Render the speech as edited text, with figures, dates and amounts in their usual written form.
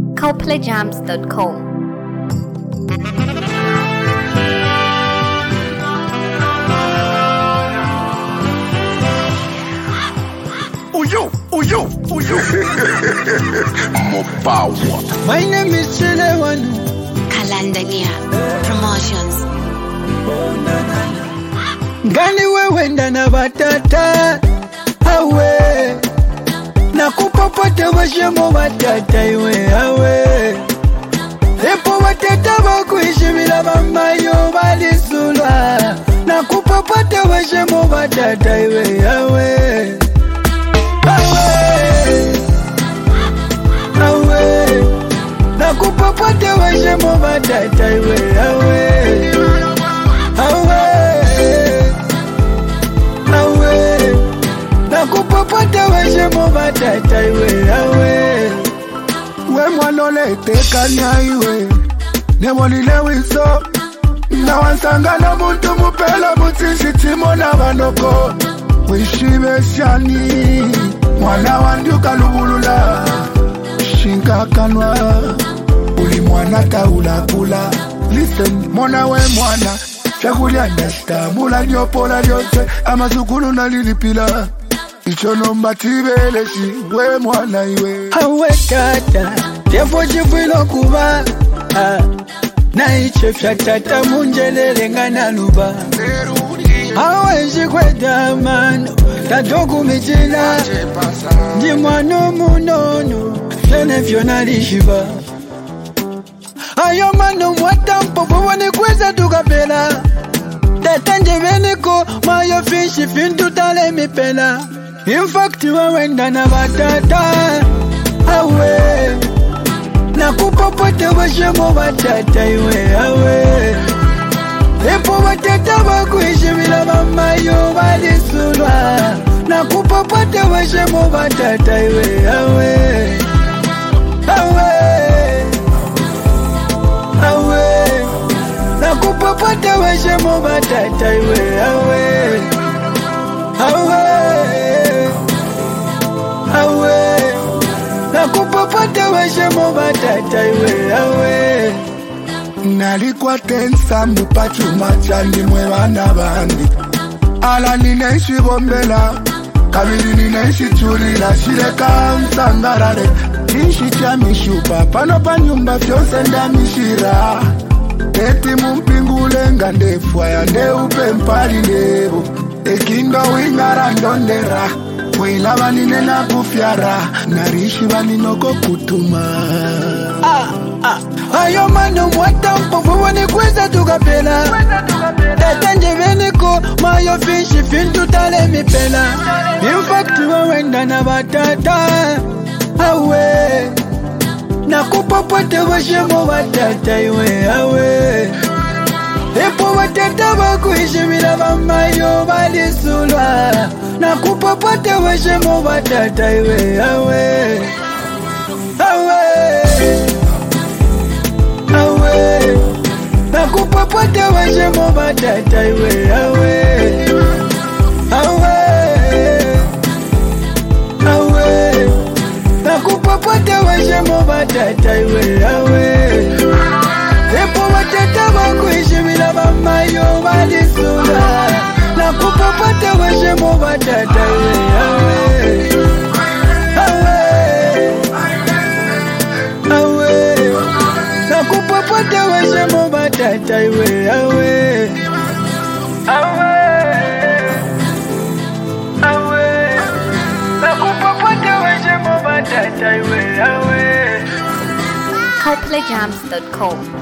CoPlayJams.com. Uyo. More power. My name is Chilewanu. Kalandania Promotions. Ngani wewe ndana batata awe nakupopote washemo batata iwe awe epo batata bakuishimila bamayo balisula nakupopote washemo batata iwe awe nakupopote washemo batata iwe awe nakupopota weshemo batata iwe awe we mwanole tekanya iwe nemolile wiso nawansangana muntu mupela mutsishitimo na banoko wishibe shani mwana wanduka lubulula shinkakanwa uli mwana taulakula listen mwana we mwana chakulia ndastamula nyopola lyose amazukulu nalilipila ichono mbatibeleshi we mwana iwe awe tata tefo chifilo kuba na iche fyatata munjelele ngana luba awe shikweta mano tatoku michila ndi mwano munono fyene fyona lishiba ayo mano mwatampo fuwani kweza tukapela tatanje veniko mayo fishi fintu tale mipela in fact wewe ndana batata awe nakupopote washemo batata iwe awe epo batata bakuishimila bamayo balisulwa nakupopote washemo batata iwe awe nakupopote washemo batata iwe awe nakupopote washemo batata iwe awe nalikuwa tensa mupachuma chandi mwe bana bandi ala ninaishi bombela kabiri ninaishi chulila shireka msangarare nishi cha mishupa pano pa nyumba fyose ndamishira eti mumpingule ngandefwa ya ndeupe mpali ndevo ekindo wingara ndondera wila vanine na kufyara narishi vaninoko kutuma ayo mano mwatampo fuwani kweza tukapela tatanje veniko mayo fishi fintu tale mipela in fact wewe ndana batata awe nakupopote washemo batata iwe awe epo batata bakuishimila bamayo balisulwa nakupopote washemo batata iwe awe nakupopote washemo batata iwe awe nakupopote washemo batata iwe awe epo batata bakuishimila bamayo balisula nakupopote washemo batata iwe awe nakupopote washemo batata iwe awe nakupopote washemo batata iwe awe CoPlayJams.com.